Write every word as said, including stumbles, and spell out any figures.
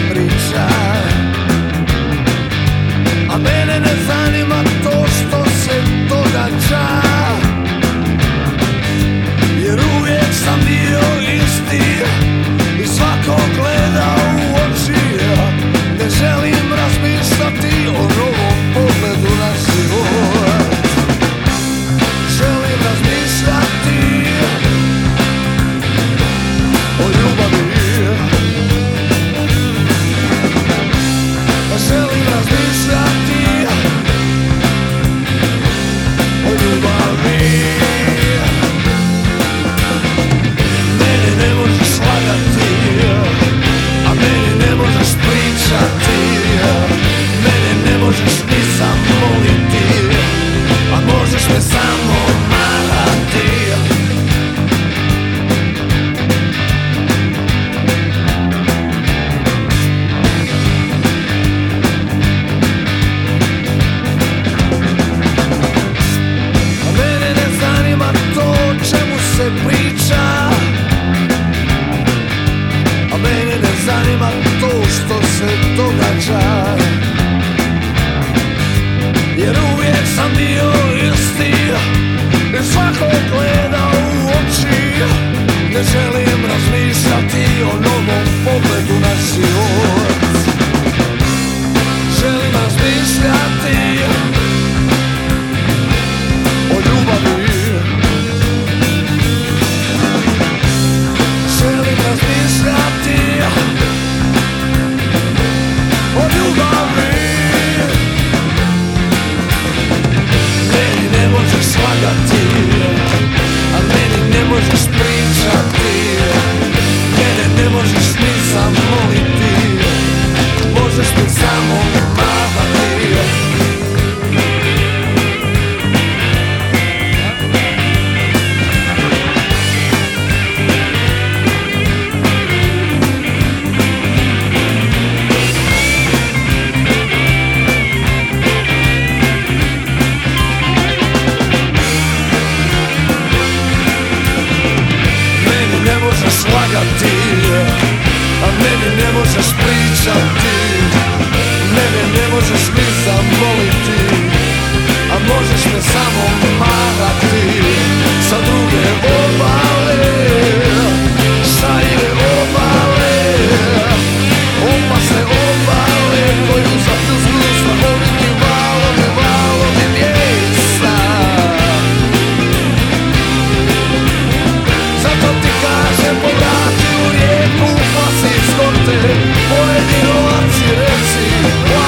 priča. A mene ne zanima to što se događa, jer uvijek sam bio isti i svako gleda u oči. Ne želim razmišljati o novom pogledu na život. Želim razmišljati o ljubavi. Želim razmišljati o ljubavi. Mene ne možeš lagati, a meni ne možeš pričati. Mene ne možeš ni zamoliti, a možeš me samo marati. A mene ne zanima to o čemu se priča, a mene ne zanima to što se događa, jer uvijek sam bio isti i svako gleda u oči. Ne želim razmišljati o novom pogledu na život. Želim razmišljati o ljubavi. Želim razmišljati o ljubavi. Meni ne možeš lagati, a meni ne možeš pričati. Mene ne možeš ni zamoliti, možeš mi samo mahati. Slagati, a meni ne možeš pričati. Mene ne možeš ni zamoliti, a možeš me samo marati. Sa druge obale, sa ide obale, opasne obale koju zapljuskuju strahoviti valovi, valovi mjesta. Zato ti kažem, povrati u rijeku, pasi iz korte, pojedi novac i reci.